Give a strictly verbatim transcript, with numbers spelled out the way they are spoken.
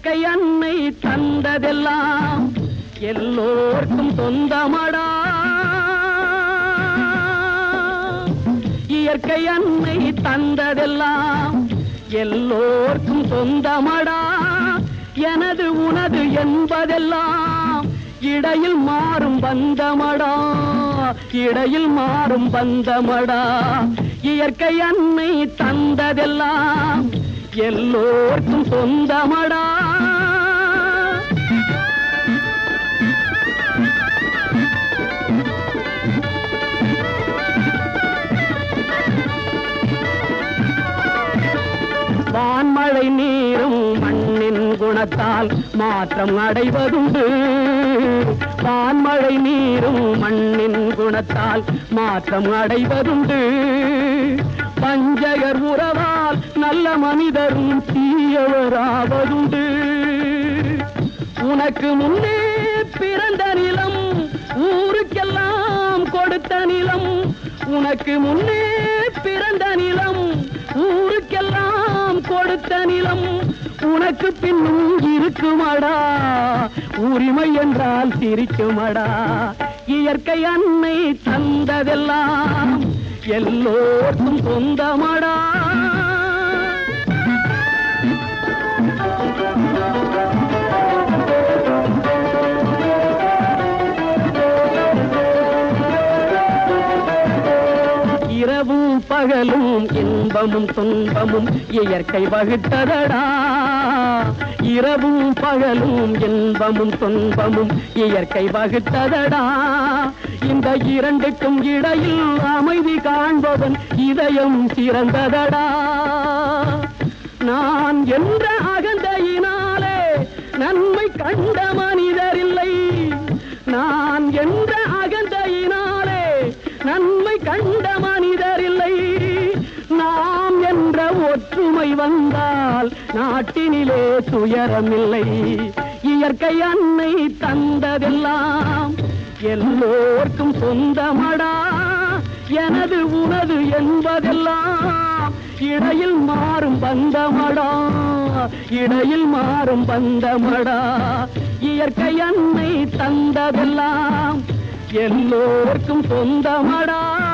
இயற்கை அன்னை தந்ததெல்லாம் எல்லோர்க்கும் சொந்தமடா. இயற்கை அன்னை தந்ததெல்லாம் எல்லோர்க்கும் சொந்தமடா. எனது உனது என்பதெல்லாம் இடையில் மாறும் பந்தமடா, இடையில் மாறும் பந்தமடா. இயற்கை அன்னை தந்ததெல்லாம் எல்லோர்க்கும் சொந்தமடா. வான்மழை நீரும் மண்ணின் குணத்தால் மாற்றம் அடைவதுண்டு. வான்மழை நீரும் மண்ணின் குணத்தால் மாற்றம் அடைவதுண்டு. பஞ்சகர் உறவால் நல்ல மனிதரும் தீயவராவதுண்டு. உனக்கு முன்னே பிறந்த நிலம் ஊருக்கெல்லாம் கொடுத்த நிலம். உனக்கு முன்னே பிறந்த நிலம் ஊருக்கெல்லாம் கொடுத்த நிலம். உனக்கு பின்னும் இருக்குமடா, உரிமை என்றால் சிரிக்குமடா. இயற்கை அன்னை தந்ததெல்லாம் எல்லோருக்கும் சொந்தமடா. இரவும் பகலும் இன்பமும் துன்பமும் இயற்கை வகுத்ததடா. இரவும் பகலும் இன்பமும் துன்பமும் இயற்கை வகுத்ததடா. இந்த இரண்டுக்கும் இடையில் அமைதி காண்பவன் இதயம் சிறந்ததடா. நான் என்ற அகந்தையினாலே நன்மை கண்ட மனிதரில்லை. நான் என்ற அகந்தையினாலே நன்மை கண்ட மனிதரில்லை. நாம் என்ற ஒற்றுமை வந்தால் நாட்டினிலே துயரமில்லை. இயற்கை அன்னை தந்ததெல்லாம் எல்லோர்க்கும் சொந்தமடா. எனது உனது என்பதெல்லாம் இடையில் மாறும் பந்தமடா, இடையில் மாறும் பந்தமடா. இயற்கை அன்னை தந்ததெல்லாம் எல்லோர்க்கும் சொந்தமடா.